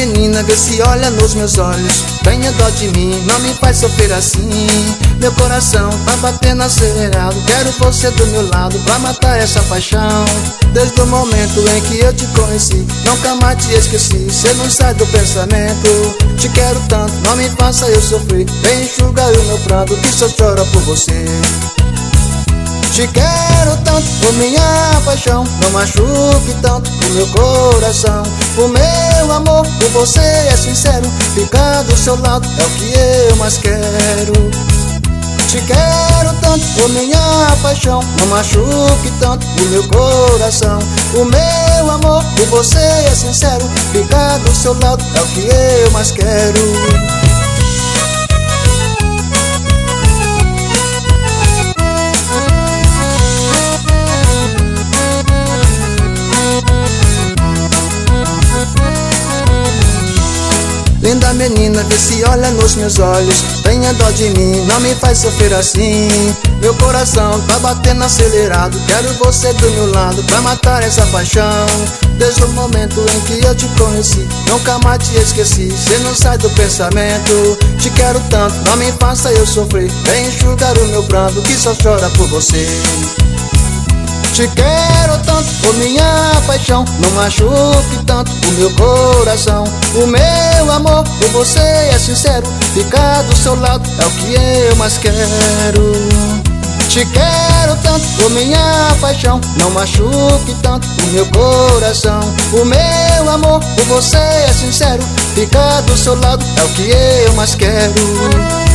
menina, vê se olha nos meus olhos. Tenha dó de mim, não me faz sofrer assim. Meu coração tá batendo acelerado. Quero você do meu lado pra matar essa paixão. Desde o momento em que eu te conheci, nunca mais te esqueci. Cê não sai do pensamento. Te quero tanto, não me faça eu sofrer. Vem enxugar o meu pranto que só chora por você. Te quero tanto, por minha paixão. Não machuque tanto o meu coração. O meu amor por você é sincero. Ficar do seu lado é o que eu mais quero. Te quero tanto, por minha paixão. Não machuque tanto o meu coração. O meu amor por você é sincero. Ficar do seu lado é o que eu mais quero. Linda menina, vê se olha nos meus olhos. Tenha dó de mim, não me faz sofrer assim. Meu coração tá batendo acelerado. Quero você do meu lado pra matar essa paixão. Desde o momento em que eu te conheci, nunca mais te esqueci. Cê não sai do pensamento. Te quero tanto, não me faça eu sofrer. Vem enxugar o meu pranto que só chora por você. Te quero tanto, por minha paixão. Não machuque tanto o meu coração. O meu amor por você é sincero. Ficar do seu lado é o que eu mais quero. Te quero tanto, por minha paixão. Não machuque tanto o meu coração. O meu amor por você é sincero. Ficar do seu lado é o que eu mais quero.